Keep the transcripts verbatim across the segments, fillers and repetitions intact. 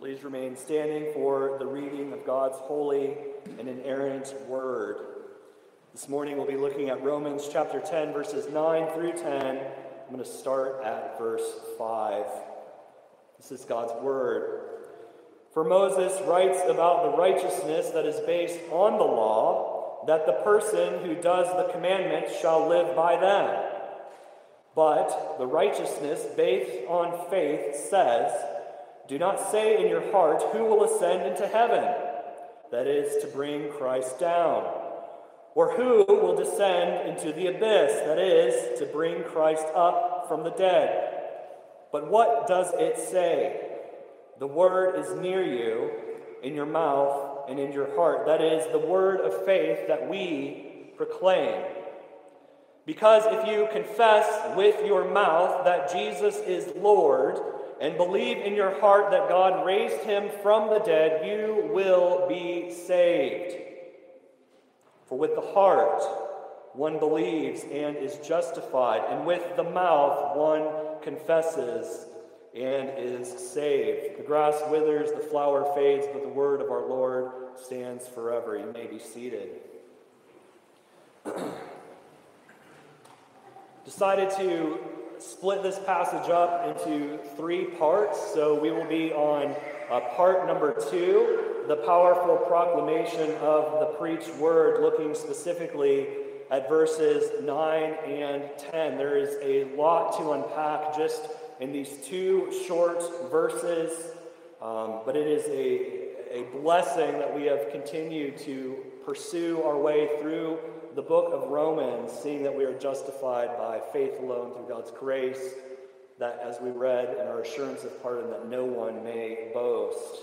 Please remain standing for the reading of God's holy and inerrant word. This morning we'll be looking at Romans chapter ten, verses nine through ten. I'm going to start at verse five. This is God's word. For Moses writes about the righteousness that is based on the law, that the person who does the commandments shall live by them. But the righteousness based on faith says, do not say in your heart, who will ascend into heaven? That is, to bring Christ down. Or who will descend into the abyss? That is, to bring Christ up from the dead. But what does it say? The word is near you, in your mouth and in your heart. That is, the word of faith that we proclaim. Because if you confess with your mouth that Jesus is Lord, and believe in your heart that God raised him from the dead, you will be saved. For with the heart one believes and is justified, and with the mouth one confesses and is saved. The grass withers, the flower fades, but the word of our Lord stands forever. You may be seated. Decided to split this passage up into three parts. So we will be on uh, part number two, the powerful proclamation of the preached word, looking specifically at verses nine and ten. There is a lot to unpack just in these two short verses, um, but it is a, a blessing that we have continued to pursue our way through the book of Romans, seeing that we are justified by faith alone through God's grace, that as we read in our assurance of pardon, that no one may boast.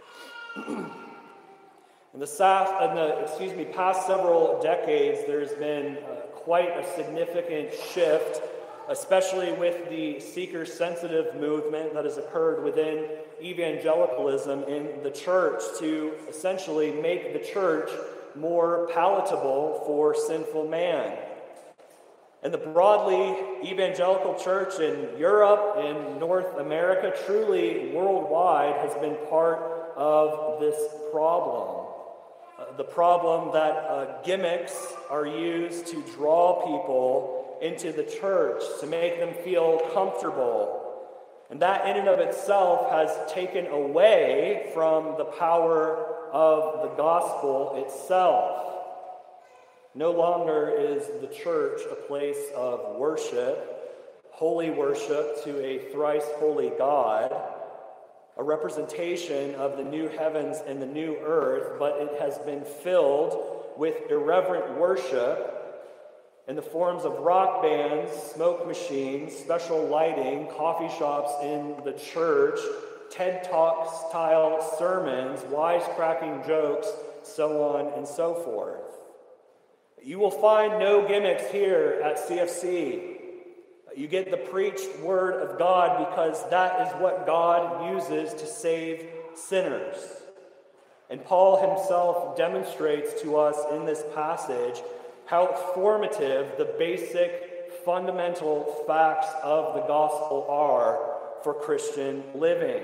in the, sa- in the excuse me, past several decades, there's been uh, quite a significant shift, especially with the seeker-sensitive movement that has occurred within evangelicalism in the church to essentially make the church more palatable for sinful man. And the broadly evangelical church in Europe and North America, truly worldwide, has been part of this problem. Uh, the problem that uh, gimmicks are used to draw people into the church, to make them feel comfortable. And that in and of itself has taken away from the power of the gospel itself. No longer is the church a place of worship, holy worship to a thrice holy God, a representation of the new heavens and the new earth, but it has been filled with irreverent worship in the forms of rock bands, smoke machines, special lighting, coffee shops in the church, TED Talk-style sermons, wisecracking jokes, so on and so forth. You will find no gimmicks here at C F C. You get the preached word of God because that is what God uses to save sinners. And Paul himself demonstrates to us in this passage how formative the basic, fundamental facts of the gospel are for Christian living.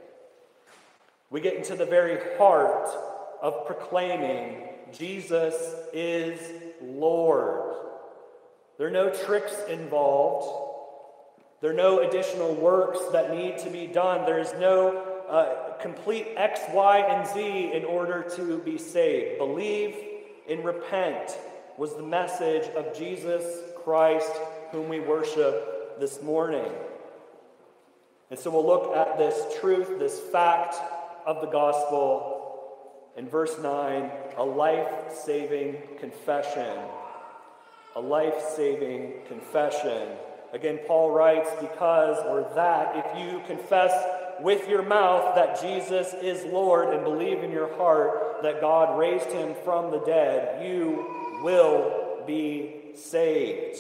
We get into the very heart of proclaiming Jesus is Lord. There are no tricks involved. There are no additional works that need to be done. There is no uh, complete X, Y, and Z in order to be saved. Believe and repent was the message of Jesus Christ, whom we worship this morning. And so we'll look at this truth, this fact of the gospel in verse nine, a life-saving confession. A life-saving confession. Again, Paul writes, because, or that, if you confess with your mouth that Jesus is Lord and believe in your heart that God raised him from the dead, you will be saved.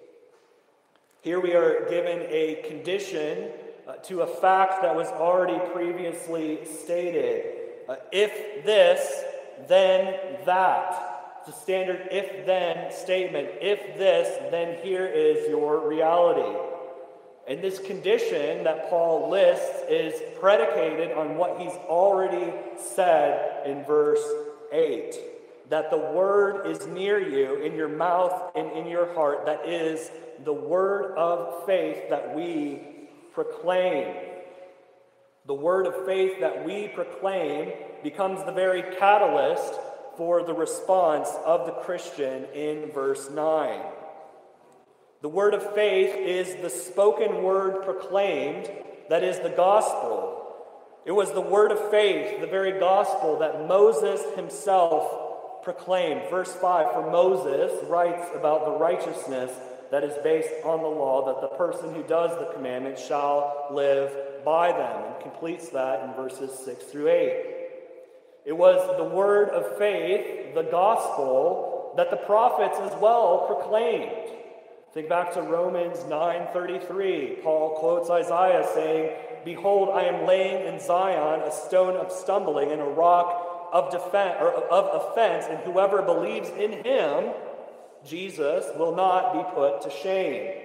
Here we are given a condition uh, to a fact that was already previously stated. Uh, if this, then that. It's a standard if-then statement. If this, then here is your reality. And this condition that Paul lists is predicated on what he's already said in verse eight, that the word is near you, in your mouth and in your heart. That is the word of faith that we proclaim. The word of faith that we proclaim becomes the very catalyst for the response of the Christian in verse nine. The word of faith is the spoken word proclaimed, that is the gospel. It was the word of faith, the very gospel that Moses himself proclaimed. Verse five, for Moses writes about the righteousness that is based on the law, that the person who does the commandments shall live by them, and completes that in verses six through eight. It was the word of faith, the gospel, that the prophets as well proclaimed. Think back to Romans nine thirty-three. Paul quotes Isaiah saying, behold, I am laying in Zion a stone of stumbling and a rock of defense or of offense, and whoever believes in him, Jesus, will not be put to shame.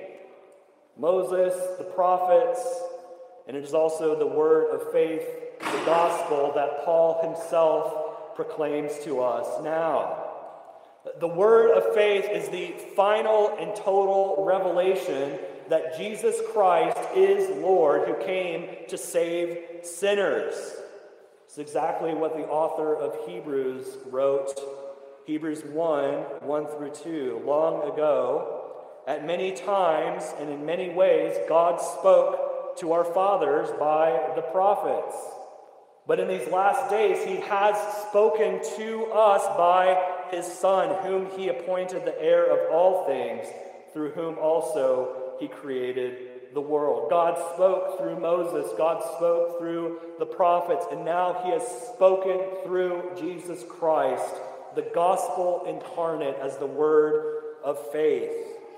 Moses, the prophets, and it is also the word of faith, the gospel, that Paul himself proclaims to us now. The word of faith is the final and total revelation that Jesus Christ is Lord, who came to save sinners. It's exactly what the author of Hebrews wrote. Hebrews one, one through two. Long ago, at many times and in many ways, God spoke to our fathers by the prophets. But in these last days, he has spoken to us by his Son, whom he appointed the heir of all things, through whom also he created the world. God spoke through Moses, God spoke through the prophets, and now he has spoken through Jesus Christ, the gospel incarnate, as the word of faith.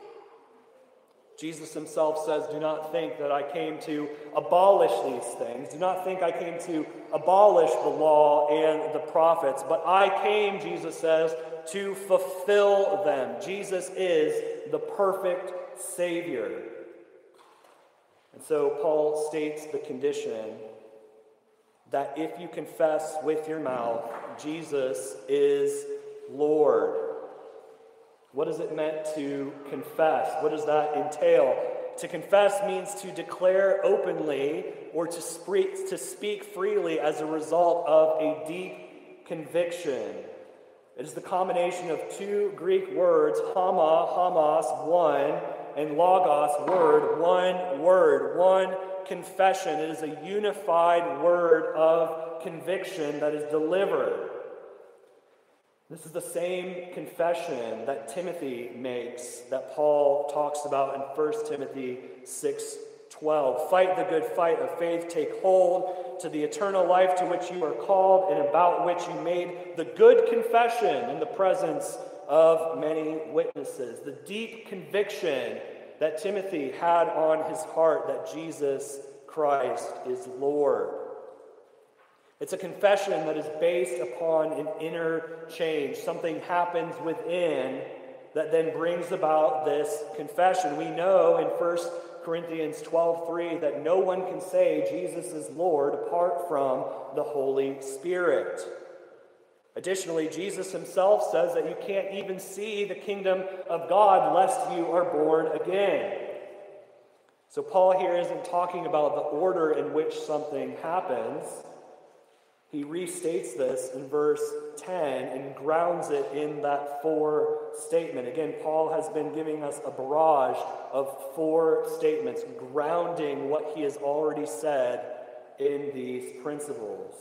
Jesus himself says, do not think that I came to abolish these things. Do not think I came to abolish the law and the prophets. But I came, Jesus says, to fulfill them. Jesus is the perfect Savior. And so Paul states the condition that if you confess with your mouth, Jesus is Lord. What does it mean to confess? What does that entail? To confess means to declare openly or to speak, to speak freely as a result of a deep conviction. It is the combination of two Greek words, hama, hamas, one, and logos, word, one word, one confession. It is a unified word of conviction that is delivered. This is the same confession that Timothy makes, that Paul talks about in First Timothy six twelve. Fight the good fight of faith, take hold to the eternal life to which you are called and about which you made the good confession in the presence of many witnesses. The deep conviction that Timothy had on his heart that Jesus Christ is Lord. It's a confession that is based upon an inner change. Something happens within that then brings about this confession. We know in First Corinthians twelve three that no one can say Jesus is Lord apart from the Holy Spirit. Additionally, Jesus himself says that you can't even see the kingdom of God lest you are born again. So Paul here isn't talking about the order in which something happens. He restates this in verse ten and grounds it in that four statement. Again, Paul has been giving us a barrage of four statements, grounding what he has already said in these principles.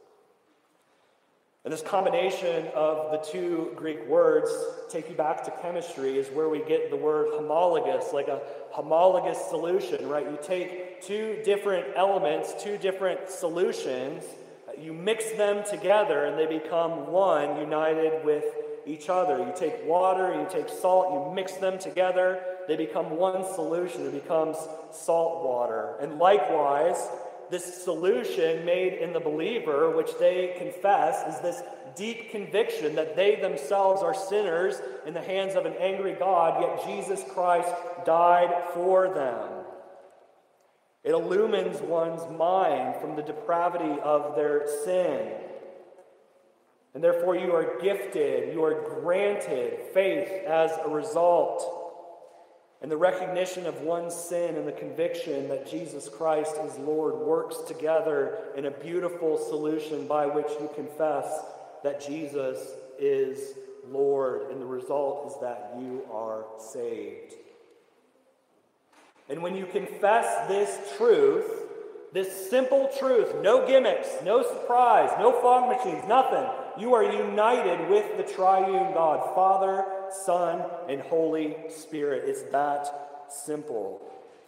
And this combination of the two Greek words, take you back to chemistry, is where we get the word homologous, like a homologous solution, right? You take two different elements, two different solutions, you mix them together and they become one, united with each other. You take water, you take salt, you mix them together, they become one solution. It becomes salt water. And likewise, this solution made in the believer, which they confess, is this deep conviction that they themselves are sinners in the hands of an angry God, yet Jesus Christ died for them. It illumines one's mind from the depravity of their sin. And therefore you are gifted, you are granted faith as a result. And the recognition of one's sin and the conviction that Jesus Christ is Lord works together in a beautiful solution by which you confess that Jesus is Lord. And the result is that you are saved. And when you confess this truth, this simple truth, no gimmicks, no surprise, no fog machines, nothing, you are united with the triune God, Father, Son, and Holy Spirit. It's that simple.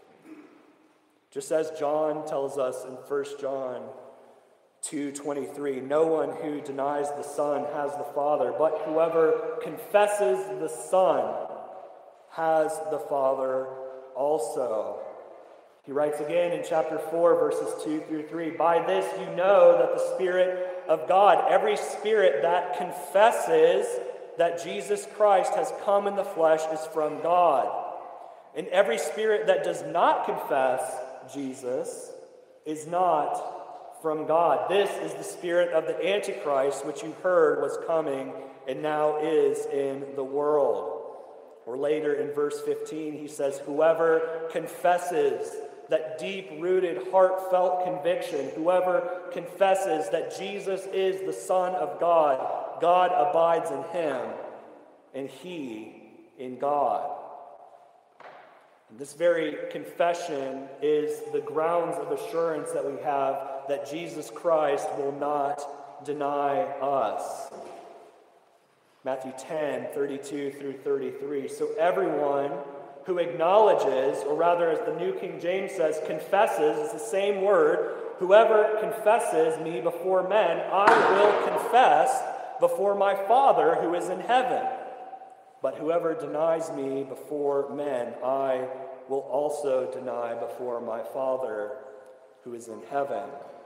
Just as John tells us in First John two twenty-three, no one who denies the Son has the Father, but whoever confesses the Son has the Father also. He writes again in chapter four, verses two through three, by this you know that the Spirit of God, every spirit that confesses that Jesus Christ has come in the flesh is from God. And every spirit that does not confess Jesus is not from God. This is the spirit of the Antichrist, which you heard was coming and now is in the world. Or later in verse fifteen, he says, whoever confesses that deep-rooted, heartfelt conviction, whoever confesses that Jesus is the Son of God, God abides in him, and he in God. And this very confession is the grounds of assurance that we have that Jesus Christ will not deny us. Matthew ten, thirty-two through thirty-three. So everyone who acknowledges, or rather as the New King James says, confesses, is the same word. Whoever confesses me before men, I will confess before my Father who is in heaven. But whoever denies me before men, I will also deny before my Father who is in heaven.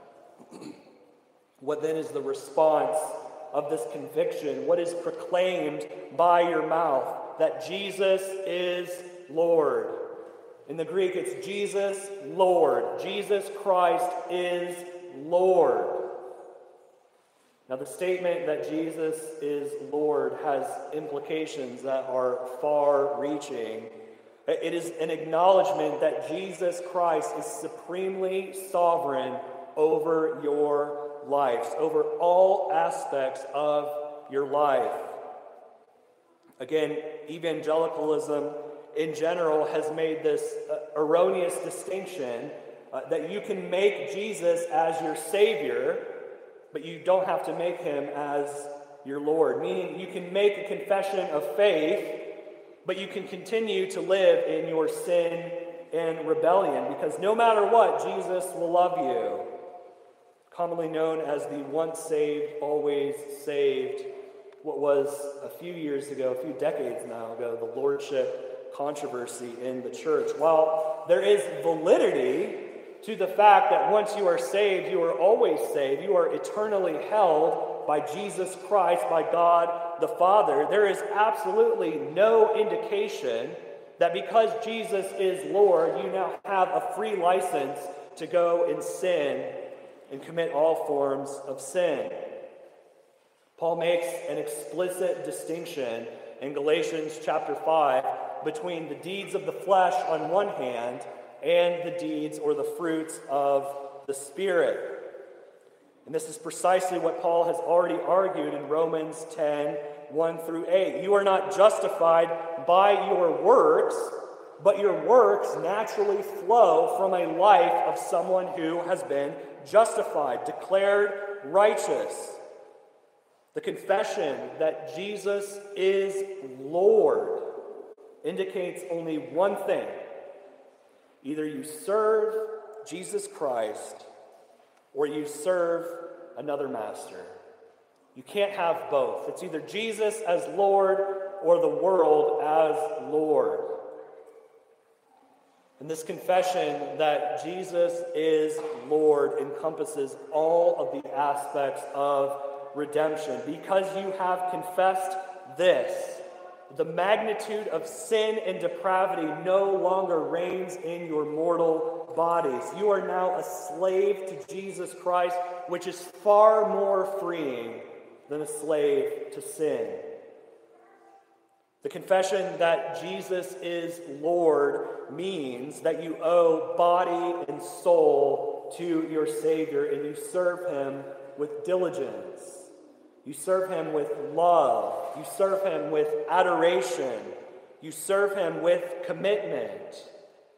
What then is the response of this conviction? What is proclaimed by your mouth? That Jesus is Lord. In the Greek, it's Jesus, Lord. Jesus Christ is Lord. Now, the statement that Jesus is Lord has implications that are far-reaching. It is an acknowledgement that Jesus Christ is supremely sovereign over your lives, over all aspects of your life. Again, evangelicalism in general has made this uh, erroneous distinction uh, that you can make Jesus as your Savior, but you don't have to make him as your Lord. Meaning you can make a confession of faith, but you can continue to live in your sin and rebellion, because no matter what, Jesus will love you. Commonly known as the once saved, always saved. What was a few years ago, a few decades now ago, the lordship controversy in the church. While there is validity to the fact that once you are saved, you are always saved, you are eternally held by Jesus Christ, by God the Father, there is absolutely no indication that because Jesus is Lord, you now have a free license to go and sin and commit all forms of sin. Paul makes an explicit distinction in Galatians chapter five between the deeds of the flesh on one hand and the deeds or the fruits of the Spirit. And this is precisely what Paul has already argued in Romans ten, one through eight. You are not justified by your works, but your works naturally flow from a life of someone who has been justified, declared righteous. The confession that Jesus is Lord indicates only one thing. Either you serve Jesus Christ or you serve another master. You can't have both. It's either Jesus as Lord or the world as Lord. And this confession that Jesus is Lord encompasses all of the aspects of redemption. Because you have confessed this, the magnitude of sin and depravity no longer reigns in your mortal bodies. You are now a slave to Jesus Christ, which is far more freeing than a slave to sin. The confession that Jesus is Lord means that you owe body and soul to your Savior, and you serve him with diligence. You serve him with love. You serve him with adoration. You serve him with commitment.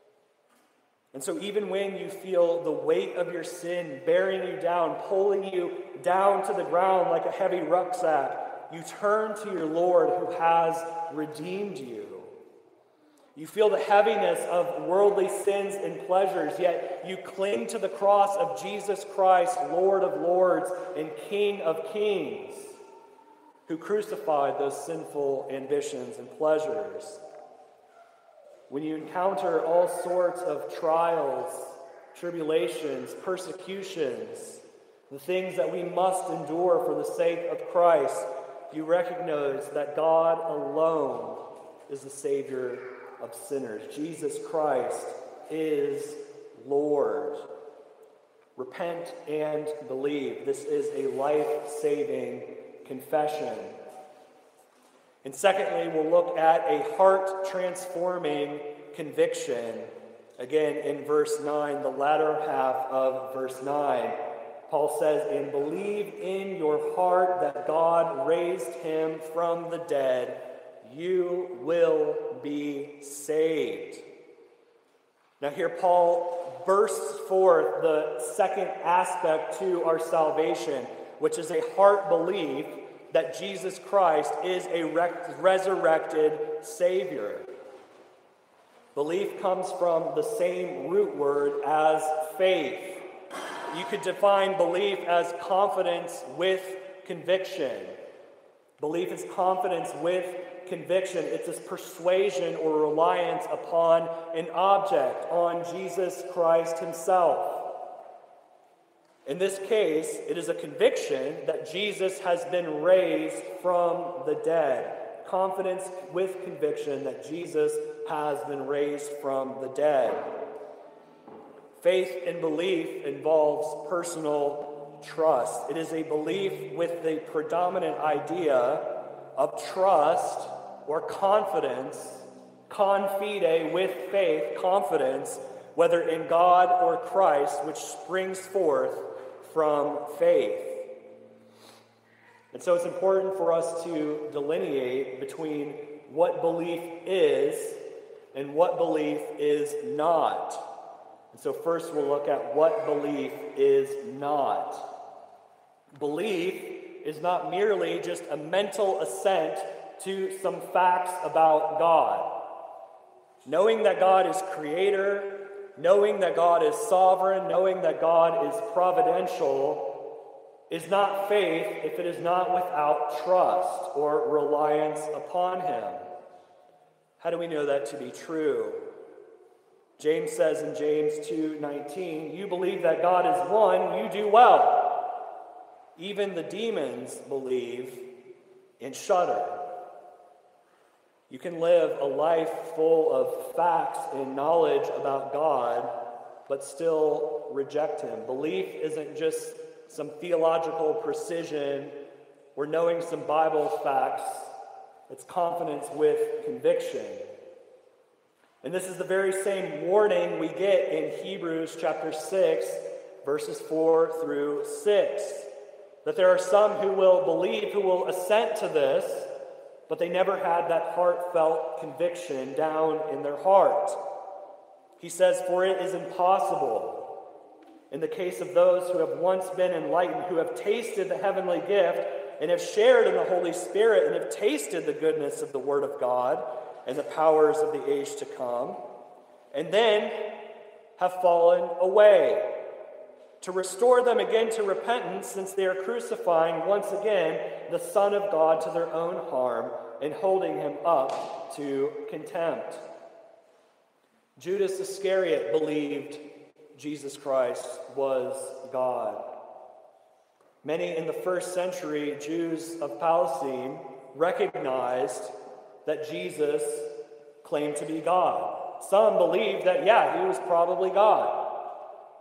And so even when you feel the weight of your sin bearing you down, pulling you down to the ground like a heavy rucksack, you turn to your Lord who has redeemed you. You feel the heaviness of worldly sins and pleasures, yet you cling to the cross of Jesus Christ, Lord of lords and King of kings, who crucified those sinful ambitions and pleasures. When you encounter all sorts of trials, tribulations, persecutions, the things that we must endure for the sake of Christ, you recognize that God alone is the Savior of sinners. Jesus Christ is Lord. Repent and believe. This is a life-saving confession. And secondly, we'll look at a heart-transforming conviction. Again, in verse nine, the latter half of verse nine. Paul says, "And believe in your heart that God raised him from the dead, you will be saved." Now here Paul bursts forth the second aspect to our salvation, which is a heart belief that Jesus Christ is a resurrected Savior. Belief comes from the same root word as faith. You could define belief as confidence with conviction. Belief is confidence with conviction. It's this persuasion or reliance upon an object, on Jesus Christ himself. In this case, it is a conviction that Jesus has been raised from the dead. Confidence with conviction that Jesus has been raised from the dead. Faith and belief involves personal trust. It is a belief with the predominant idea of trust or confidence, confide with faith, confidence, whether in God or Christ, which springs forth from faith. And so it's important for us to delineate between what belief is and what belief is not. And so first we'll look at what belief is not. Belief is not merely just a mental assent to some facts about God. Knowing that God is creator, knowing that God is sovereign, knowing that God is providential, is not faith if it is not without trust or reliance upon him. How do we know that to be true? James says in James two nineteen, "You believe that God is one, you do well. Even the demons believe and shudder." You can live a life full of facts and knowledge about God, but still reject him. Belief isn't just some theological precision or knowing some Bible facts. It's confidence with conviction. And this is the very same warning we get in Hebrews chapter six, verses four through six. That there are some who will believe, who will assent to this, but they never had that heartfelt conviction down in their heart. He says, "For it is impossible, in the case of those who have once been enlightened, who have tasted the heavenly gift, and have shared in the Holy Spirit, and have tasted the goodness of the Word of God, and the powers of the age to come, and then have fallen away, to restore them again to repentance, since they are crucifying once again the Son of God to their own harm, and holding him up to contempt." Judas Iscariot believed Jesus Christ was God. Many in the first century Jews of Palestine recognized that Jesus claimed to be God. Some believed that, yeah, he was probably God.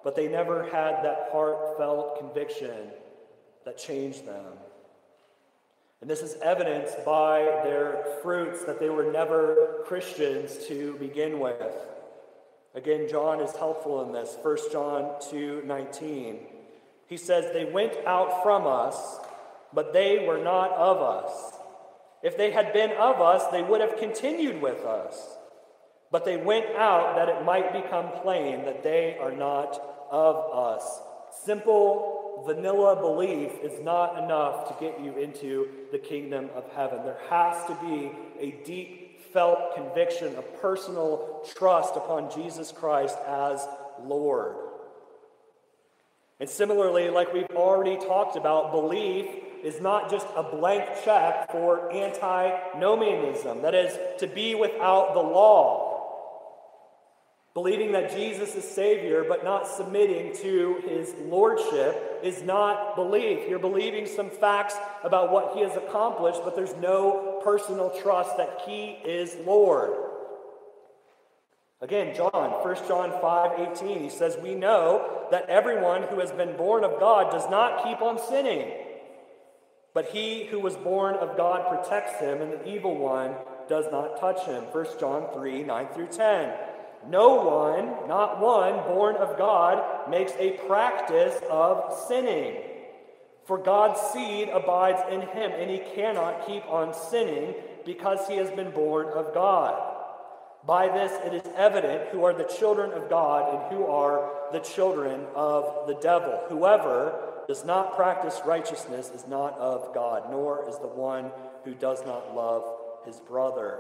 but they never had that heartfelt conviction that changed them. And this is evidenced by their fruits, that they were never Christians to begin with. Again, John is helpful in this. First John two nineteen. He says, "They went out from us, but they were not of us. If they had been of us, they would have continued with us. But they went out that it might become plain that they are not of us." Simple, vanilla belief is not enough to get you into the kingdom of heaven. There has to be a deep felt conviction, a personal trust upon Jesus Christ as Lord. And similarly, like we've already talked about, belief is not just a blank check for antinomianism, that is, to be without the law. Believing that Jesus is Savior but not submitting to his lordship is not belief. You're believing some facts about what he has accomplished, but there's no personal trust that he is Lord. Again, John, First John five eighteen, he says, "We know that everyone who has been born of God does not keep on sinning. But he who was born of God protects him, and the evil one does not touch him." First John three nine through ten. "No one, not one, born of God makes a practice of sinning. For God's seed abides in him, and he cannot keep on sinning because he has been born of God. By this it is evident who are the children of God and who are the children of the devil. Whoever does not practice righteousness is not of God, nor is the one who does not love his brother."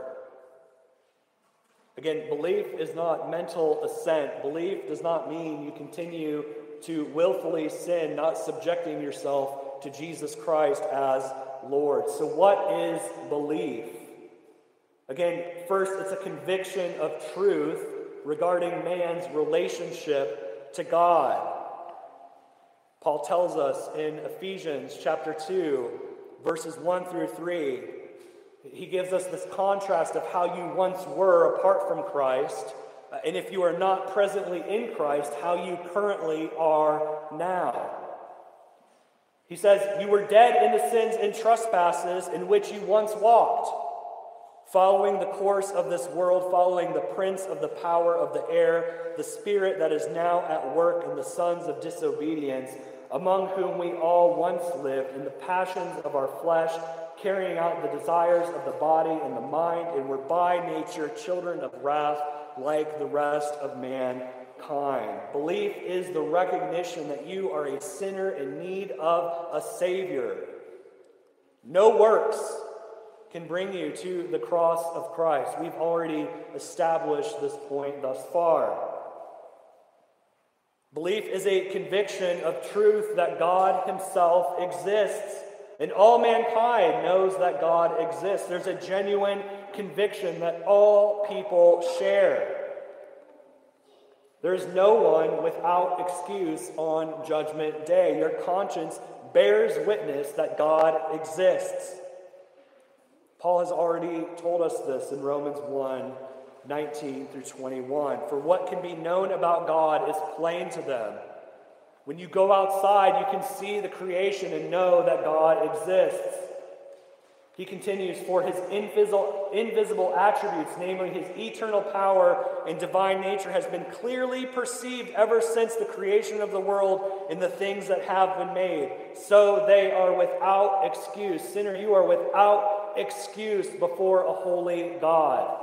Again, belief is not mental assent. Belief does not mean you continue to willfully sin, not subjecting yourself to Jesus Christ as Lord. So what is belief? Again, first, it's a conviction of truth regarding man's relationship to God. Paul tells us in Ephesians chapter two, verses one through three, he gives us this contrast of how you once were apart from Christ, and if you are not presently in Christ, how you currently are now. He says, "You were dead in the sins and trespasses in which you once walked, following the course of this world, following the prince of the power of the air, the spirit that is now at work in the sons of disobedience, among whom we all once lived in the passions of our flesh, carrying out the desires of the body and the mind, and were by nature children of wrath like the rest of mankind." Belief is the recognition that you are a sinner in need of a Savior. No works can bring you to the cross of Christ. We've already established this point thus far. Belief is a conviction of truth that God himself exists, and all mankind knows that God exists. There's a genuine conviction that all people share. There's no one without excuse on Judgment Day. Your conscience bears witness that God exists. Paul has already told us this in Romans one nineteen through twenty-one. "For what can be known about God is plain to them. When you go outside, you can see the creation and know that God exists." He continues, "For his invisible, invisible attributes, namely his eternal power and divine nature, has been clearly perceived ever since the creation of the world in the things that have been made. So they are without excuse." Sinner, you are without excuse before a holy God.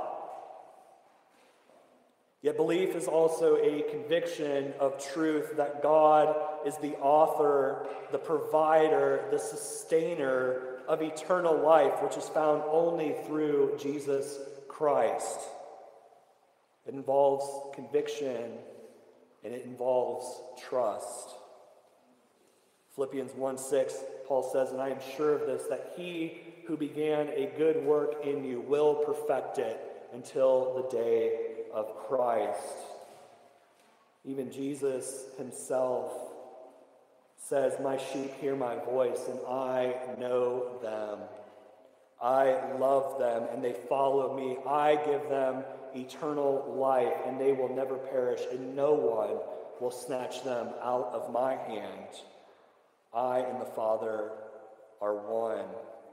Yet belief is also a conviction of truth that God is the author, the provider, the sustainer of eternal life, which is found only through Jesus Christ. It involves conviction, and it involves trust. Philippians one six, Paul says, "And I am sure of this, that he who began a good work in you will perfect it until the day of Christ." Even Jesus himself says, "My sheep hear my voice, and I know them. I love them, and they follow me. I give them eternal life, and they will never perish, and no one will snatch them out of my hand. I and the Father are one.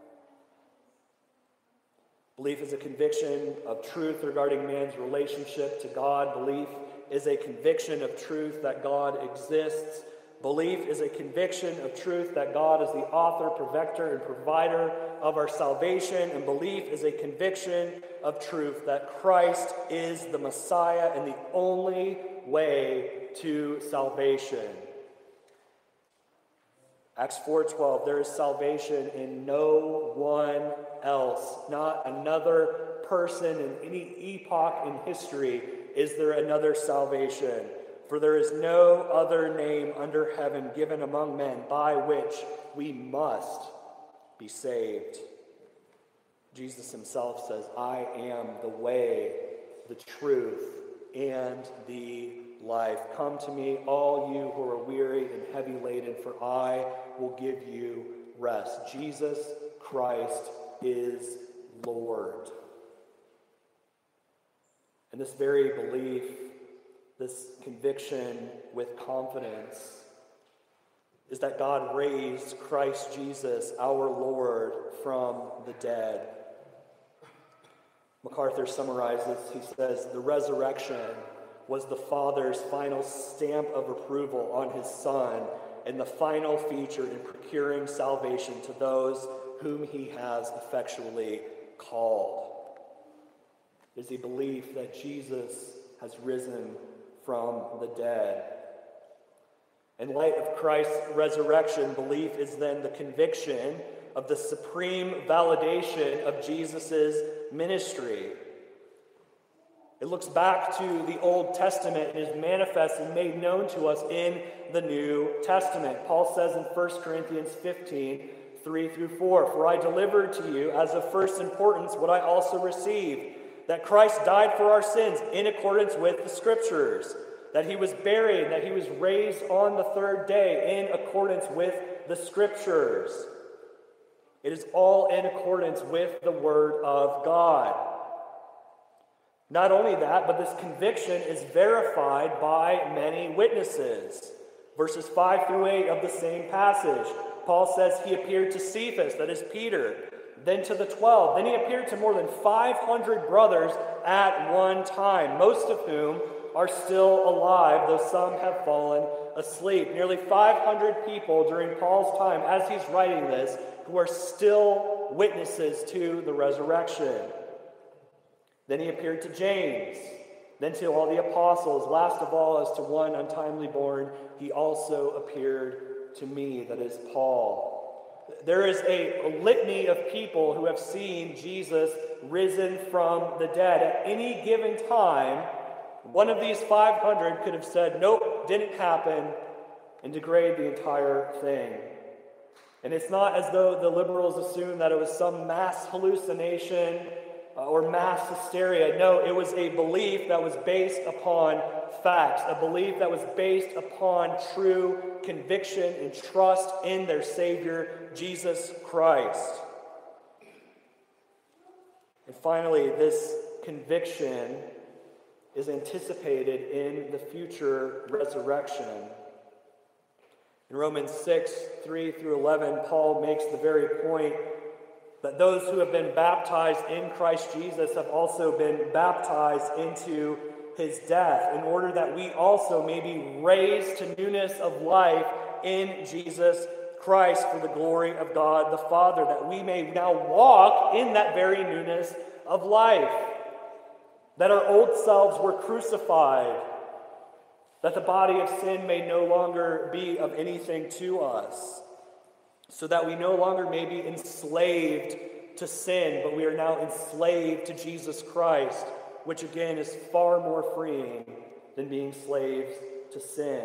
Belief is a conviction of truth regarding man's relationship to God. Belief is a conviction of truth that God exists. Belief is a conviction of truth that God is the author, perfecter, and provider of our salvation. And belief is a conviction of truth that Christ is the Messiah and the only way to salvation. Acts four twelve, there is salvation in no one else, not another person in any epoch in history is there another salvation. For there is no other name under heaven given among men by which we must be saved. Jesus himself says, I am the way, the truth, and the life. Come to me, all you who are weary and heavy laden, for I will give you rest. Jesus Christ is Lord. And this very belief, this conviction with confidence, is that God raised Christ Jesus, our Lord, from the dead. MacArthur summarizes, he says, the resurrection was the Father's final stamp of approval on his Son and the final feature in procuring salvation to those whom he has effectually called. It is a belief that Jesus has risen from the dead. In light of Christ's resurrection, belief is then the conviction of the supreme validation of Jesus' ministry. It looks back to the Old Testament and is manifest and made known to us in the New Testament. Paul says in First Corinthians fifteen, three through four, for I delivered to you as of first importance what I also received, that Christ died for our sins in accordance with the Scriptures, that he was buried, that he was raised on the third day in accordance with the Scriptures. It is all in accordance with the Word of God. Not only that, but this conviction is verified by many witnesses. Verses five through eight of the same passage, Paul says he appeared to Cephas, that is Peter, then to the twelve. Then he appeared to more than five hundred brothers at one time, most of whom are still alive, though some have fallen asleep. Nearly five hundred people during Paul's time, as he's writing this, who are still witnesses to the resurrection. Then he appeared to James, then to all the apostles. Last of all, as to one untimely born, he also appeared to me, that is Paul. There is a litany of people who have seen Jesus risen from the dead. At any given time, one of these five hundred could have said, nope, didn't happen, and degrade the entire thing. And it's not as though the liberals assume that it was some mass hallucination uh, or mass hysteria. No, it was a belief that was based upon facts, a belief that was based upon true conviction and trust in their Savior, Jesus Christ. And finally, this conviction is anticipated in the future resurrection. In Romans six, three through eleven, Paul makes the very point that those who have been baptized in Christ Jesus have also been baptized into his death, in order that we also may be raised to newness of life in Jesus Christ for the glory of God the Father, that we may now walk in that very newness of life, that our old selves were crucified, that the body of sin may no longer be of anything to us, so that we no longer may be enslaved to sin, but we are now enslaved to Jesus Christ, which again is far more freeing than being slaves to sin.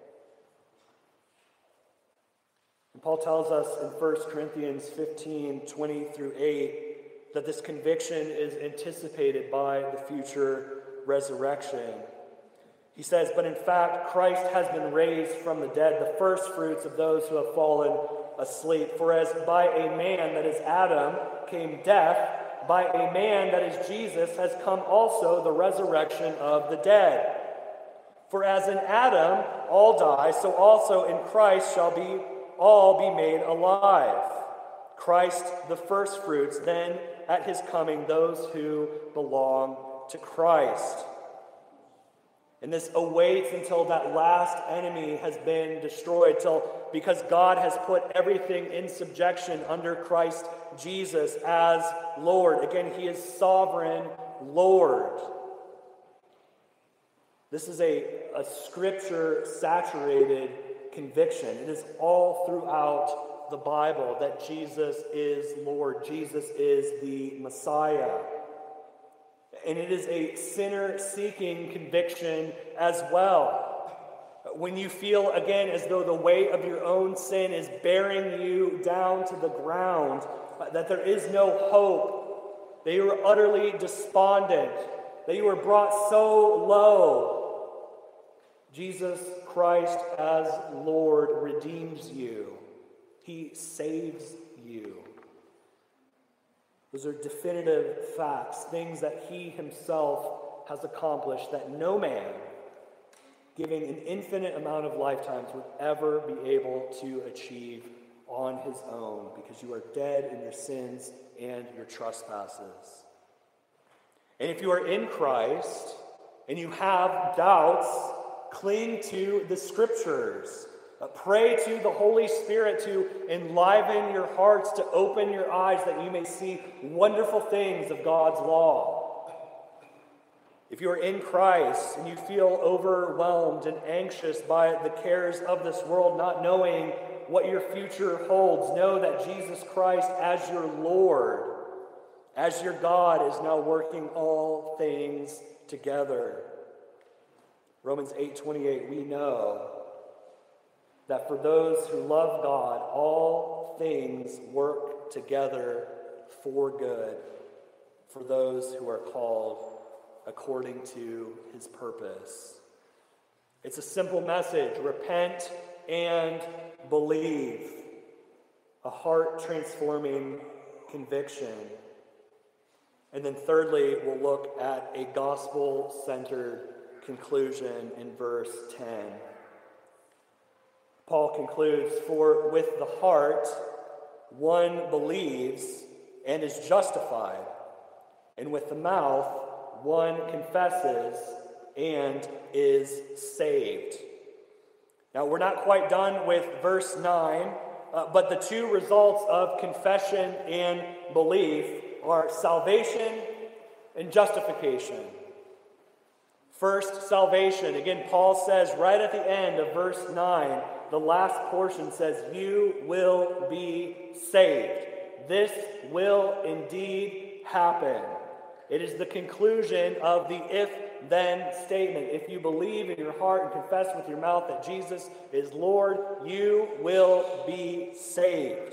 And Paul tells us in First Corinthians fifteen, twenty through eight, that this conviction is anticipated by the future resurrection. He says, but in fact, Christ has been raised from the dead, the first fruits of those who have fallen asleep. For as by a man, that is Adam, came death, by a man, that is Jesus, has come also the resurrection of the dead. For as in Adam all die, so also in Christ shall be all be made alive. Christ the firstfruits, then at his coming those who belong to Christ. And this awaits until that last enemy has been destroyed, till because God has put everything in subjection under Christ Jesus as Lord. Again, he is sovereign Lord. This is a, a scripture-saturated conviction. It is all throughout the Bible that Jesus is Lord. Jesus is the Messiah. And it is a sinner-seeking conviction as well. When you feel, again, as though the weight of your own sin is bearing you down to the ground, that there is no hope, that you are utterly despondent, that you are brought so low, Jesus Christ as Lord redeems you. He saves you. Those are definitive facts, things that he himself has accomplished that no man, giving an infinite amount of lifetimes, would ever be able to achieve on his own, because you are dead in your sins and your trespasses. And if you are in Christ and you have doubts, cling to the Scriptures. Uh, pray to the Holy Spirit to enliven your hearts, to open your eyes that you may see wonderful things of God's law. If you are in Christ and you feel overwhelmed and anxious by the cares of this world, not knowing what your future holds, know that Jesus Christ as your Lord, as your God, is now working all things together. Romans eight twenty-eight, we know that for those who love God, all things work together for good, for those who are called according to his purpose. It's a simple message: repent and believe. A heart-transforming conviction. And then thirdly, we'll look at a gospel-centered conclusion in verse ten. Paul concludes, "For with the heart one believes and is justified, and with the mouth one confesses and is saved." Now, we're not quite done with verse nine, uh, but the two results of confession and belief are salvation and justification. First, salvation. Again, Paul says right at the end of verse nine, the last portion says, "You will be saved." This will indeed happen. It is the conclusion of the if-then statement. If you believe in your heart and confess with your mouth that Jesus is Lord, you will be saved.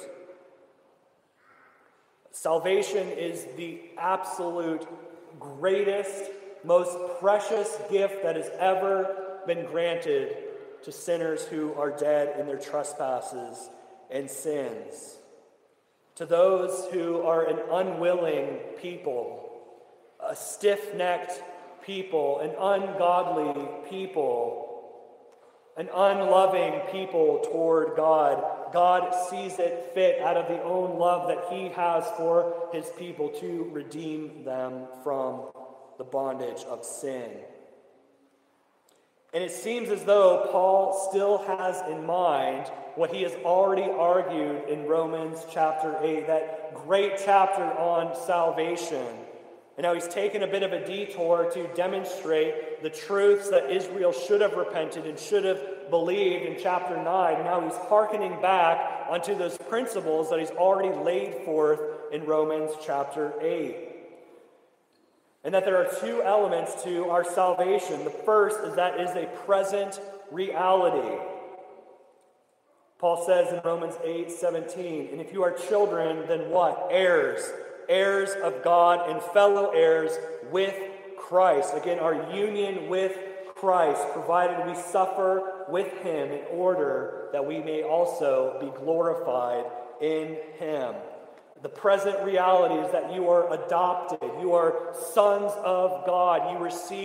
Salvation is the absolute greatest, most precious gift that has ever been granted to sinners who are dead in their trespasses and sins. To those who are an unwilling people, a stiff-necked people, an ungodly people, an unloving people toward God, God sees it fit out of the own love that he has for his people to redeem them from the bondage of sin. And it seems as though Paul still has in mind what he has already argued in Romans chapter eight, that great chapter on salvation. And now he's taken a bit of a detour to demonstrate the truths that Israel should have repented and should have believed in chapter nine. Now he's hearkening back onto those principles that he's already laid forth in Romans chapter eight. And that there are two elements to our salvation. The first is that it is a present reality. Paul says in Romans eight seventeen, "And if you are children, then what? Heirs. Heirs of God and fellow heirs with Christ." Again, our union with Christ, provided we suffer with him in order that we may also be glorified in him. The present reality is that you are adopted. You are sons of God. You receive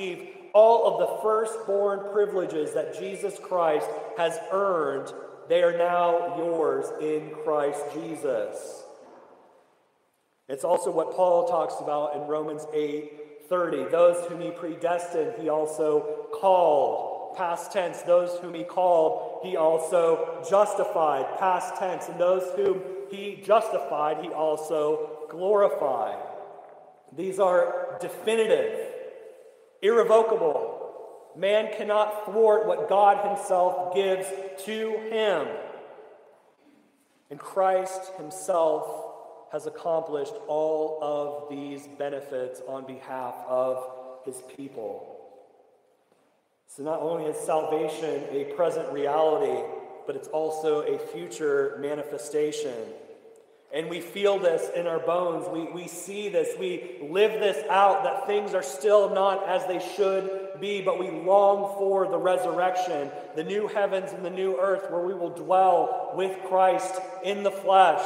all of the firstborn privileges that Jesus Christ has earned, they are now yours in Christ Jesus. It's also what Paul talks about in Romans eight thirty. Those whom he predestined, he also called. Past tense. Those whom he called, he also justified. Past tense. And those whom he justified, he also glorified. These are definitive, irrevocable. Man cannot thwart what God himself gives to him. And Christ himself has accomplished all of these benefits on behalf of his people. So not only is salvation a present reality, but it's also a future manifestation. And we feel this in our bones. We, we see this. We live this out, that things are still not as they should be, but we long for the resurrection, the new heavens and the new earth where we will dwell with Christ in the flesh.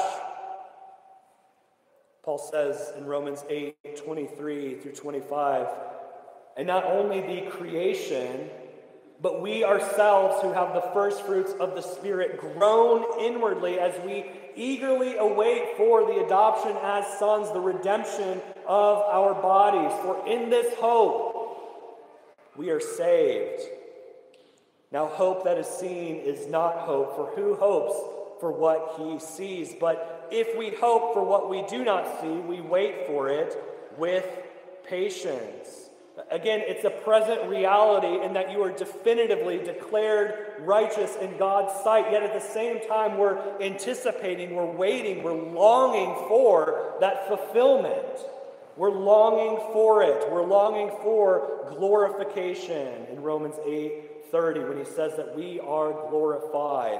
Paul says in Romans eight, twenty-three through twenty-five, and not only the creation, but we ourselves who have the first fruits of the Spirit groan inwardly as we eagerly await for the adoption as sons, the redemption of our bodies. For in this hope we are saved. Now hope that is seen is not hope, for who hopes for what he sees? But if we hope for what we do not see, we wait for it with patience. Again, it's a present reality in that you are definitively declared righteous in God's sight, yet at the same time we're anticipating, we're waiting, we're longing for that fulfillment. We're longing for it. We're longing for glorification in Romans eight thirty when he says that we are glorified.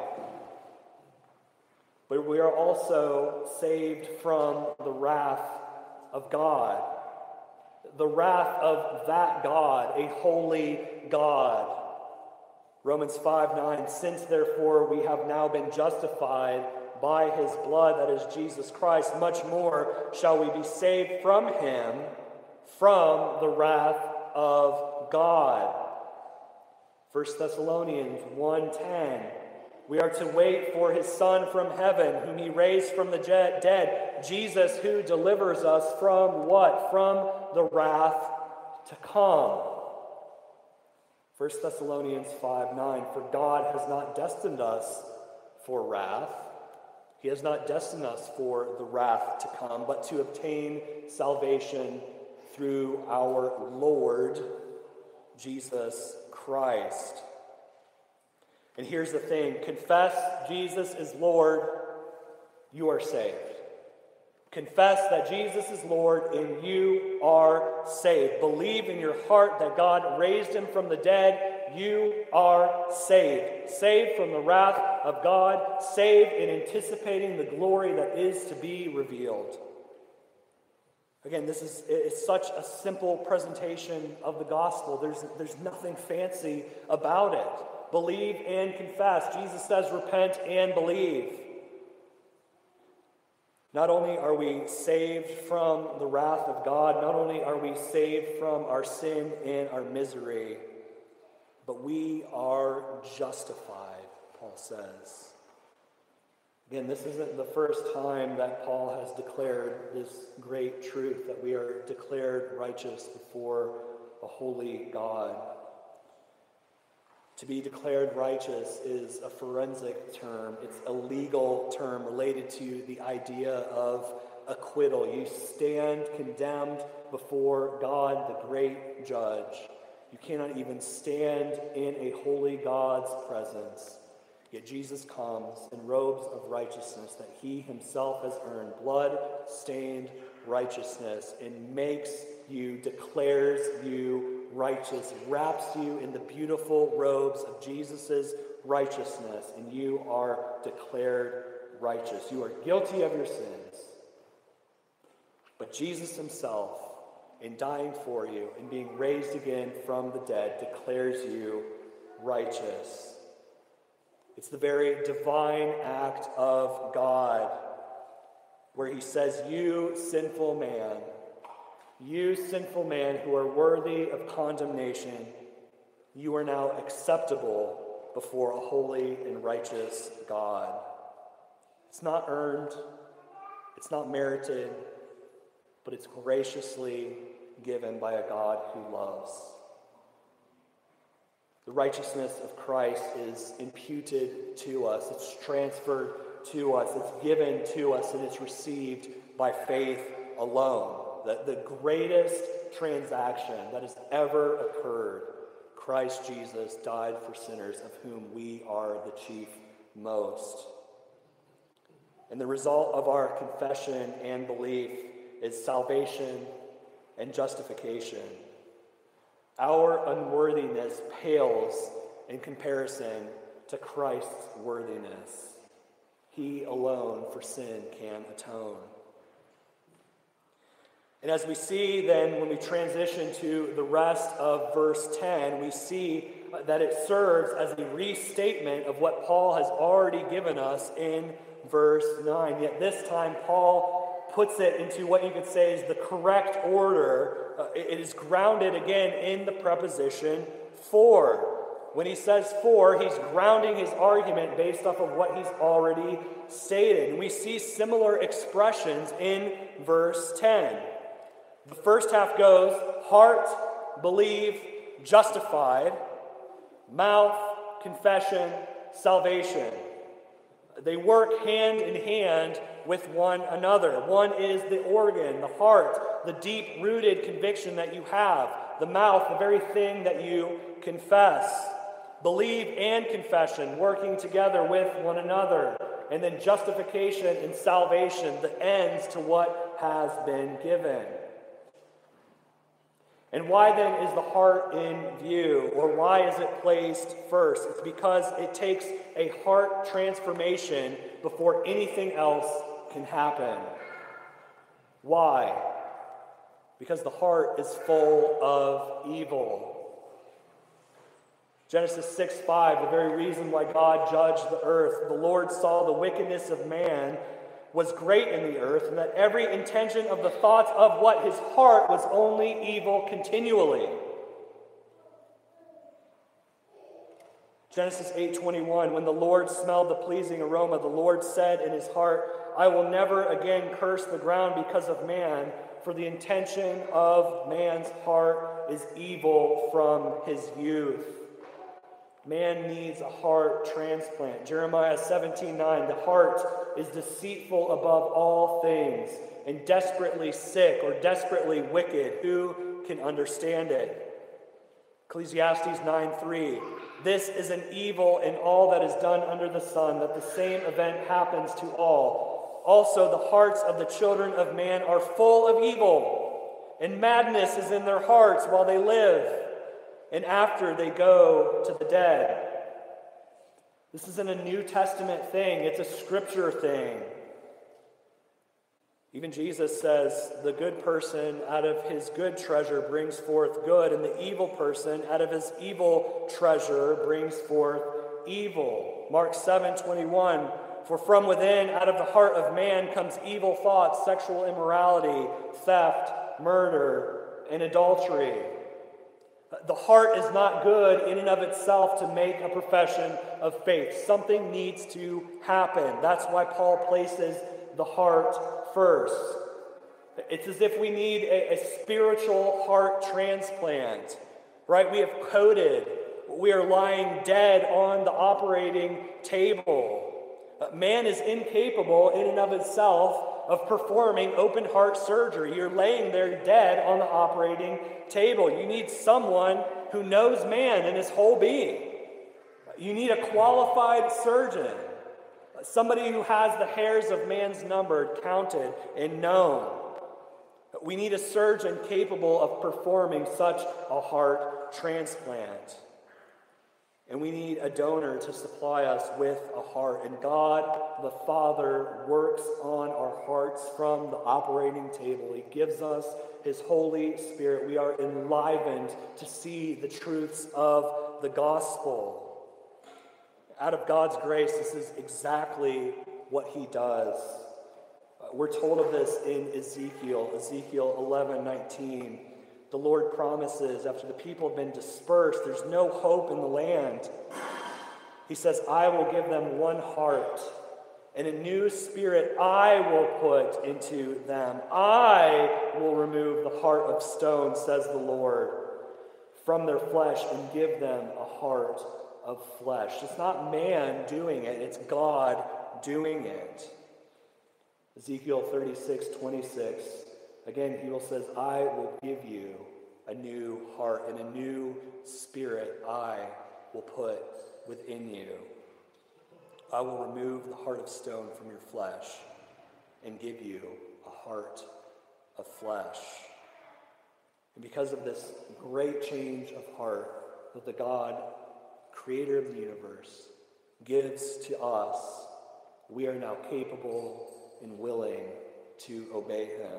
But we are also saved from the wrath of God. The wrath of that God, a holy God. Romans five nine, since therefore we have now been justified by his blood, that is Jesus Christ, much more shall we be saved from him, from the wrath of God. First Thessalonians one ten, we are to wait for his Son from heaven, whom he raised from the dead, Jesus, who delivers us from what? From the wrath to come. First Thessalonians five nine, for God has not destined us for wrath. He has not destined us for the wrath to come, but to obtain salvation through our Lord Jesus Christ. And here's the thing, confess Jesus is Lord, you are saved. Confess that Jesus is Lord and you are saved. Believe in your heart that God raised him from the dead, you are saved. Saved from the wrath of God, saved in anticipating the glory that is to be revealed. Again, this is it's such a simple presentation of the gospel. There's, there's nothing fancy about it. Believe and confess. Jesus says, repent and believe. Not only are we saved from the wrath of God, not only are we saved from our sin and our misery, but we are justified, Paul says. Again, this isn't the first time that Paul has declared this great truth, that we are declared righteous before a holy God. To be declared righteous is a forensic term. It's a legal term related to the idea of acquittal. You stand condemned before God, the great judge. You cannot even stand in a holy God's presence. Yet Jesus comes in robes of righteousness that he himself has earned, blood-stained righteousness, and makes you, declares you righteous, wraps you in the beautiful robes of Jesus' righteousness, and you are declared righteous. You are guilty of your sins. But Jesus himself, in dying for you and being raised again from the dead, declares you righteous. It's the very divine act of God where he says, you sinful man, You sinful man who are worthy of condemnation, you are now acceptable before a holy and righteous God. It's not earned, it's not merited, but it's graciously given by a God who loves. The righteousness of Christ is imputed to us, it's transferred to us, it's given to us, and it's received by faith alone. The, the greatest transaction that has ever occurred, Christ Jesus died for sinners, of whom we are the chief most. And the result of our confession and belief is salvation and justification. Our unworthiness pales in comparison to Christ's worthiness. He alone for sin can atone. And as we see then, when we transition to the rest of verse ten, we see that it serves as a restatement of what Paul has already given us in verse nine. Yet this time, Paul puts it into what you could say is the correct order. Uh, it is grounded again in the preposition for. When he says for, he's grounding his argument based off of what he's already stated. And we see similar expressions in verse ten. The first half goes, heart, believe, justified, mouth, confession, salvation. They work hand in hand with one another. One is the organ, the heart, the deep-rooted conviction that you have. The mouth, the very thing that you confess. Believe and confession working together with one another. And then justification and salvation, the ends to what has been given. And why then is the heart in view, or why is it placed first? It's because it takes a heart transformation before anything else can happen. Why? Because the heart is full of evil. Genesis six five, the very reason why God judged the earth, the Lord saw the wickedness of man was great in the earth, and that every intention of the thoughts of what his heart was only evil continually. Genesis eight twenty-one, when the Lord smelled the pleasing aroma, the Lord said in his heart, I will never again curse the ground because of man, for the intention of man's heart is evil from his youth. Man needs a heart transplant. Jeremiah seventeen nine, the heart is deceitful above all things and desperately sick or desperately wicked. Who can understand it? Ecclesiastes nine three, this is an evil in all that is done under the sun, that the same event happens to all. Also the hearts of the children of man are full of evil, and madness is in their hearts while they live, and after they go to the dead. This isn't a New Testament thing, it's a scripture thing. Even Jesus says, the good person out of his good treasure brings forth good, and the evil person out of his evil treasure brings forth evil. Mark seven twenty-one, for from within, out of the heart of man, comes evil thoughts, sexual immorality, theft, murder, and adultery. The heart is not good in and of itself to make a profession of faith. Something needs to happen. That's why Paul places the heart first. It's as if we need a, a spiritual heart transplant, right? We have coded. We are lying dead on the operating table. Man is incapable in and of itself of performing open heart surgery. You're laying there dead on the operating table. You need someone who knows man and his whole being. You need a qualified surgeon, somebody who has the hairs of man's numbered, counted, and known. We need a surgeon capable of performing such a heart transplant. And we need a donor to supply us with a heart. And God, the Father, works on our hearts from the operating table. He gives us his Holy Spirit. We are enlivened to see the truths of the gospel. Out of God's grace, this is exactly what he does. We're told of this in Ezekiel, Ezekiel eleven nineteen. The Lord promises, after the people have been dispersed, there's no hope in the land. He says, I will give them one heart, and a new spirit I will put into them. I will remove the heart of stone, says the Lord, from their flesh and give them a heart of flesh. It's not man doing it, it's God doing it. Ezekiel thirty-six twenty-six. Again, he says, I will give you a new heart and a new spirit I will put within you. I will remove the heart of stone from your flesh and give you a heart of flesh. And because of this great change of heart that the God, creator of the universe, gives to us, we are now capable and willing to obey him.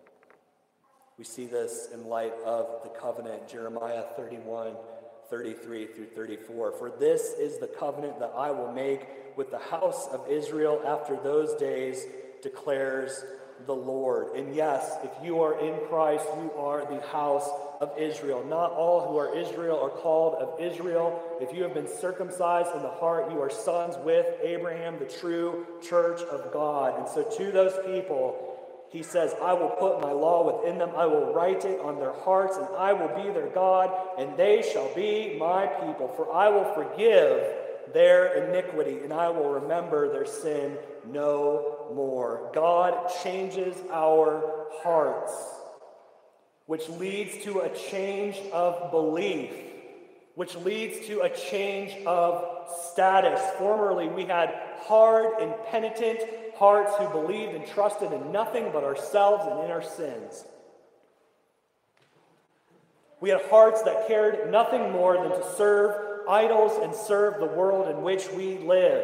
We see this in light of the covenant, Jeremiah thirty-one, thirty-three through thirty-four. For this is the covenant that I will make with the house of Israel after those days, declares the Lord. And yes, if you are in Christ, you are the house of Israel. Not all who are Israel are called of Israel. If you have been circumcised in the heart, you are sons with Abraham, the true church of God. And so to those people, he says, I will put my law within them, I will write it on their hearts, and I will be their God, and they shall be my people. For I will forgive their iniquity, and I will remember their sin no more. God changes our hearts, which leads to a change of belief, which leads to a change of status. Formerly, we had hard and penitent hearts who believed and trusted in nothing but ourselves and in our sins. We had hearts that cared nothing more than to serve idols and serve the world in which we live.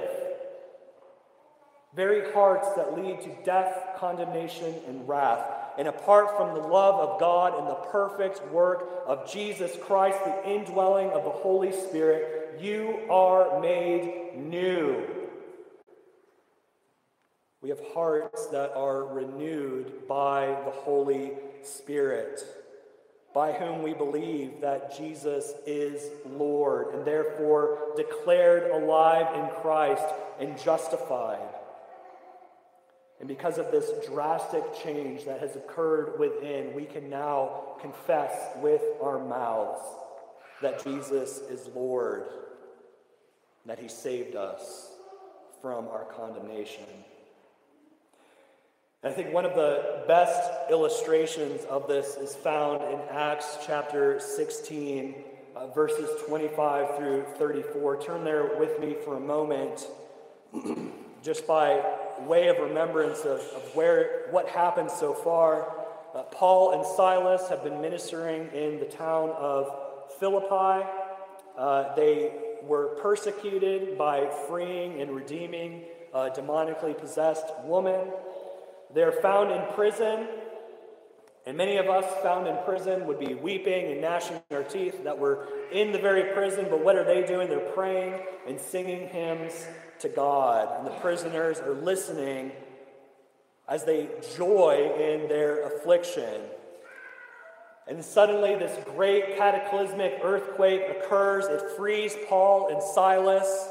Very hearts that lead to death, condemnation, and wrath. And apart from the love of God and the perfect work of Jesus Christ, the indwelling of the Holy Spirit, you are made new. We have hearts that are renewed by the Holy Spirit, by whom we believe that Jesus is Lord, and therefore declared alive in Christ and justified. And because of this drastic change that has occurred within, we can now confess with our mouths that Jesus is Lord, and that he saved us from our condemnation. And I think one of the best illustrations of this is found in Acts chapter sixteen, uh, verses twenty-five through thirty-four. Turn there with me for a moment, just by way of remembrance of, of where what happened so far. Uh, Paul and Silas have been ministering in the town of Philippi. Uh, they were persecuted by freeing and redeeming a demonically possessed woman. They're found in prison, and many of us found in prison would be weeping and gnashing our teeth that we're in the very prison, but what are they doing? They're praying and singing hymns to God, and the prisoners are listening as they joy in their affliction. And suddenly this great cataclysmic earthquake occurs. It frees Paul and Silas,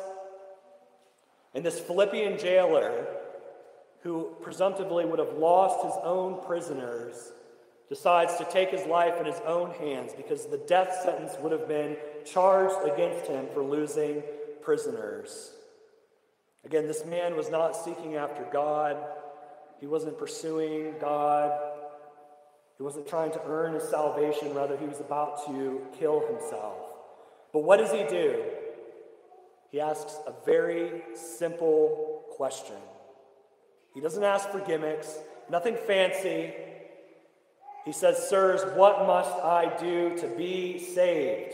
and this Philippian jailer, who presumptively would have lost his own prisoners, decides to take his life in his own hands because the death sentence would have been charged against him for losing prisoners. Again, this man was not seeking after God. He wasn't pursuing God. He wasn't trying to earn his salvation. Rather, he was about to kill himself. But what does he do? He asks a very simple question. He doesn't ask for gimmicks, nothing fancy. He says, "Sirs, what must I do to be saved?"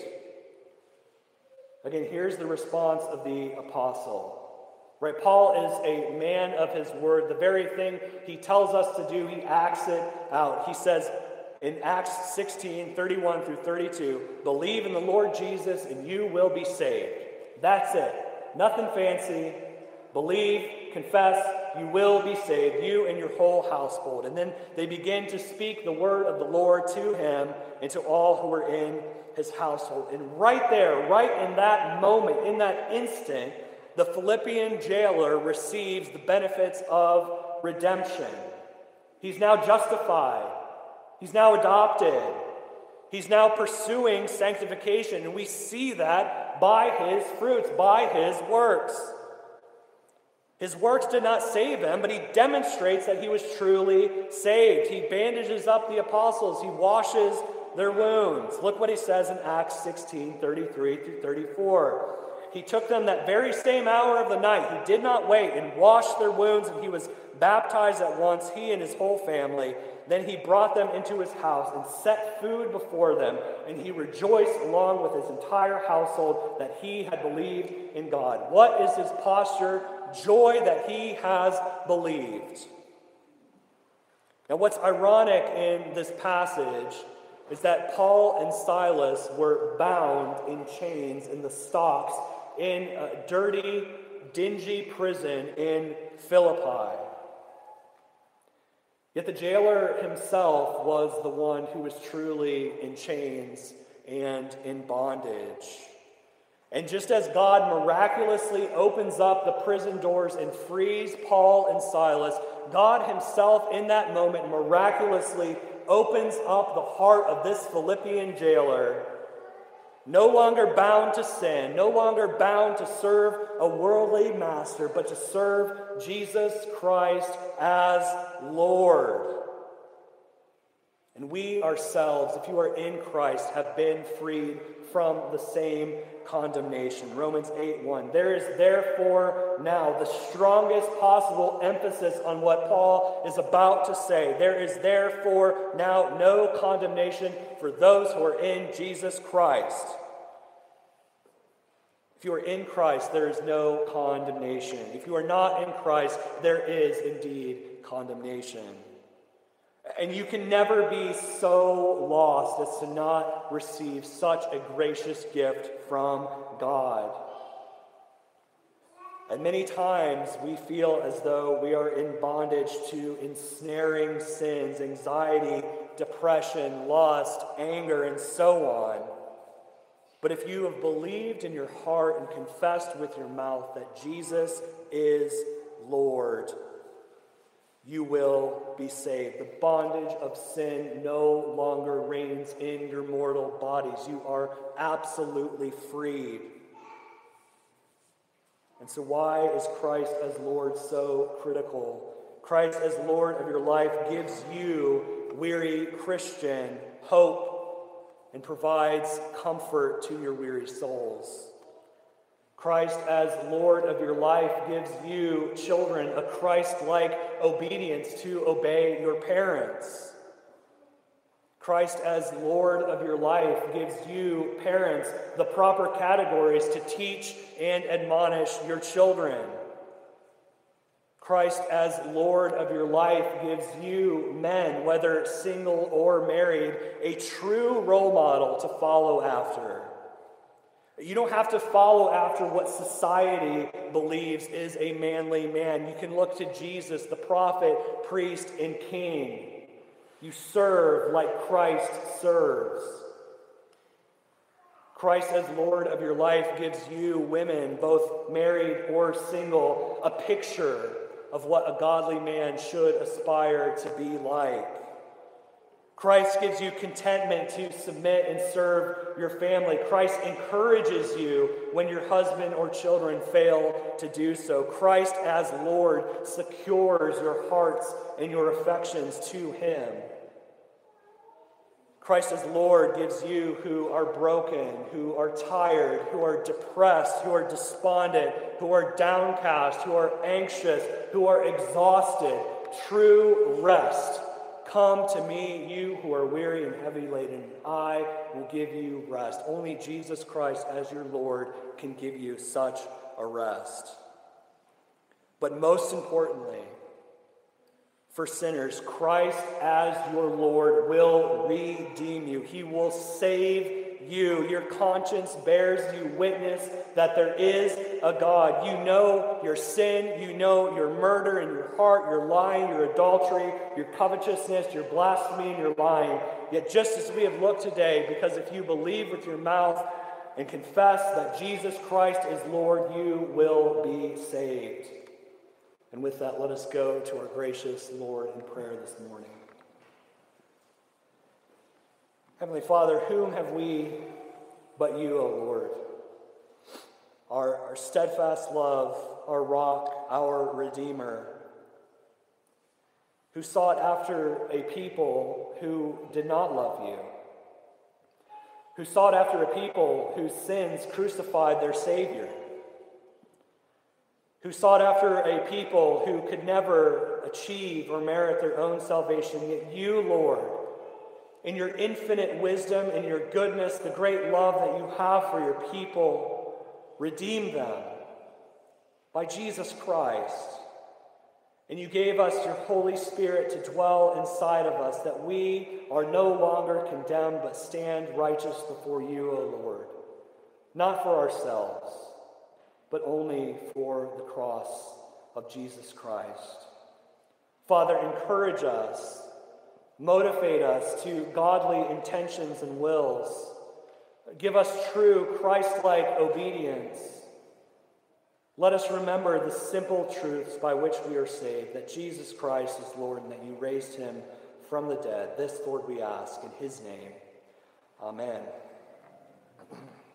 Again, here's the response of the apostle. Right, Paul is a man of his word. The very thing he tells us to do, he acts it out. He says in Acts sixteen, thirty-one through thirty-two, "Believe in the Lord Jesus and you will be saved." That's it. Nothing fancy. Believe, confess, you will be saved, you and your whole household. And then they begin to speak the word of the Lord to him and to all who were in his household. And right there, right in that moment, in that instant, the Philippian jailer receives the benefits of redemption. He's now justified. He's now adopted. He's now pursuing sanctification, and we see that by his fruits, by his works. His works did not save him, but he demonstrates that he was truly saved. He bandages up the apostles. He washes their wounds. Look what he says in Acts sixteen, thirty-three through thirty-four. He took them that very same hour of the night. He did not wait and washed their wounds, and he was baptized at once, he and his whole family. Then he brought them into his house and set food before them, and he rejoiced along with his entire household that he had believed in God. What is his posture? Joy that he has believed. Now, what's ironic in this passage is that Paul and Silas were bound in chains in the stocks in a dirty, dingy prison in Philippi. Yet the jailer himself was the one who was truly in chains and in bondage. And just as God miraculously opens up the prison doors and frees Paul and Silas, God himself in that moment miraculously opens up the heart of this Philippian jailer, no longer bound to sin, no longer bound to serve a worldly master, but to serve Jesus Christ as Lord. And we ourselves, if you are in Christ, have been freed from the same condemnation. Romans eight one. There is therefore now the strongest possible emphasis on what Paul is about to say. There is therefore now no condemnation for those who are in Jesus Christ. If you are in Christ, there is no condemnation. If you are not in Christ, there is indeed condemnation. And you can never be so lost as to not receive such a gracious gift from God. And many times we feel as though we are in bondage to ensnaring sins, anxiety, depression, lust, anger, and so on. But if you have believed in your heart and confessed with your mouth that Jesus is Lord, you will be saved. The bondage of sin no longer reigns in your mortal bodies. You are absolutely freed. And so why is Christ as Lord so critical? Christ as Lord of your life gives you, weary Christian, hope and provides comfort to your weary souls. Christ as Lord of your life gives you, children, a Christ-like obedience to obey your parents. Christ as Lord of your life gives you, parents, the proper categories to teach and admonish your children. Christ as Lord of your life gives you, men, whether single or married, a true role model to follow after. You don't have to follow after what society believes is a manly man. You can look to Jesus, the prophet, priest, and king. You serve like Christ serves. Christ as Lord of your life gives you, women, both married or single, a picture of what a godly man should aspire to be like. Christ gives you contentment to submit and serve your family. Christ encourages you when your husband or children fail to do so. Christ as Lord secures your hearts and your affections to him. Christ as Lord gives you who are broken, who are tired, who are depressed, who are despondent, who are downcast, who are anxious, who are exhausted, true rest. Come to me, you who are weary and heavy laden, and I will give you rest. Only Jesus Christ as your Lord can give you such a rest. But most importantly, for sinners, Christ as your Lord will redeem you. He will save you. Your conscience bears you witness that there is a God. You know your sin, you know your murder in your heart, your lying, your adultery, your covetousness, your blasphemy, and your lying. Yet just as we have looked today, because if you believe with your mouth and confess that Jesus Christ is Lord, you will be saved. And with that, let us go to our gracious Lord in prayer this morning. Heavenly Father, whom have we but you, O Lord? Our, our steadfast love, our rock, our Redeemer, who sought after a people who did not love you, who sought after a people whose sins crucified their Savior, who sought after a people who could never achieve or merit their own salvation. Yet you, Lord, in your infinite wisdom and your goodness, the great love that you have for your people, redeemed them by Jesus Christ. And you gave us your Holy Spirit to dwell inside of us, that we are no longer condemned, but stand righteous before you, O Lord, not for ourselves, but only for the cross of Jesus Christ. Father, encourage us, motivate us to godly intentions and wills. Give us true Christ-like obedience. Let us remember the simple truths by which we are saved, that Jesus Christ is Lord and that you raised him from the dead. This, Lord, we ask in his name. Amen.